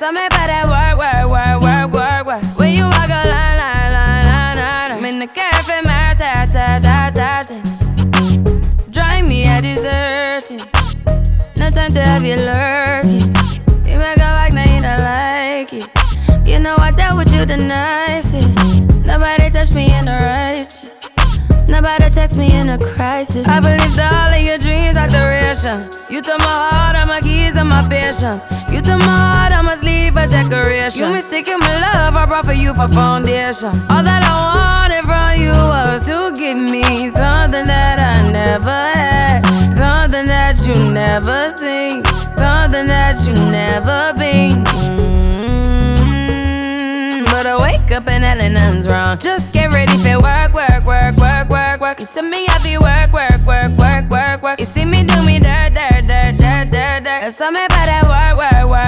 something about that work. When you walk a line. I'm in the cafe, drive me a deserting. No time to have you lurking. You make a like, now you don't like it. You know I dealt with you the nicest. Nobody touched me in the righteous. Nobody text me in a crisis. I believed all of your dreams are duration. You took my heart, all my keys, and my patience. You took my heart, I must leave a decoration. You mistaken my love, I brought for you for foundation. All that I wanted from you was to give me something that I never had, something that you never seen, something that you never been. But I wake up and hell nothing's wrong. Just get ready for work. You see me happy work. You see me do me dirt. There's something about that work.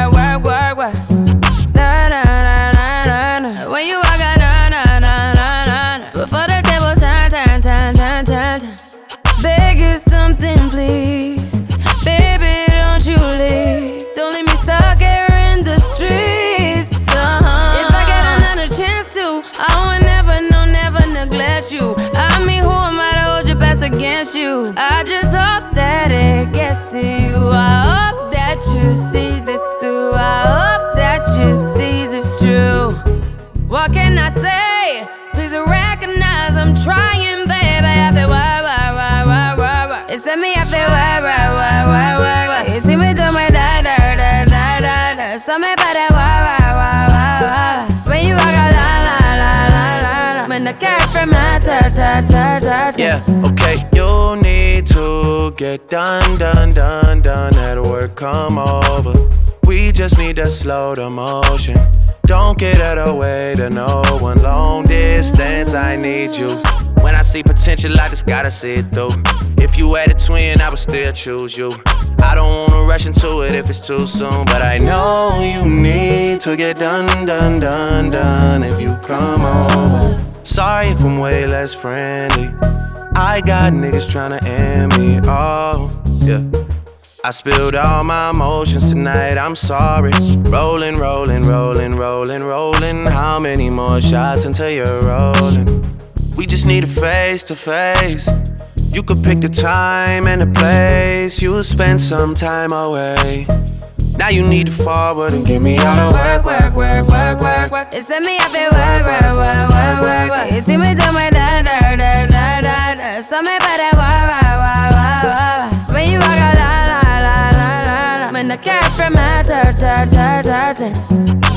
When you walk out, before the table turn. Beg you something, please. Baby, don't you leave. Don't leave me stuck here in the streets. If I get another chance to, I would never neglect you. I mean, who am I to hold your best against you? I just hope that it gets to you. I hope that you see this through. I hope that you see this true. What can I say? Please recognize I'm trying, baby. I feel work. It's me, I feel work. You see me do my da. Something about that work. When you walk out, la. When the cat from my Yeah, okay. You need to get done. That work come over. We just need to slow the motion. Don't get out of the way to no one. Long distance, I need you. When I see potential, I just gotta see it through. If you had a twin, I would still choose you. I don't wanna rush into it if it's too soon, but I know you need to get done. If you come over. Sorry if I'm way less friendly. I got niggas tryna end me. Oh, yeah. I spilled all my emotions tonight, I'm sorry. Rolling. How many more shots until you're rolling? We just need a face to face. You could pick the time and the place. You'll spend some time away. Now you need to forward and get me out of work. It's me, I feel work. You see me do my da. Something about that work. When you walk out, la. When the cat from my dirt.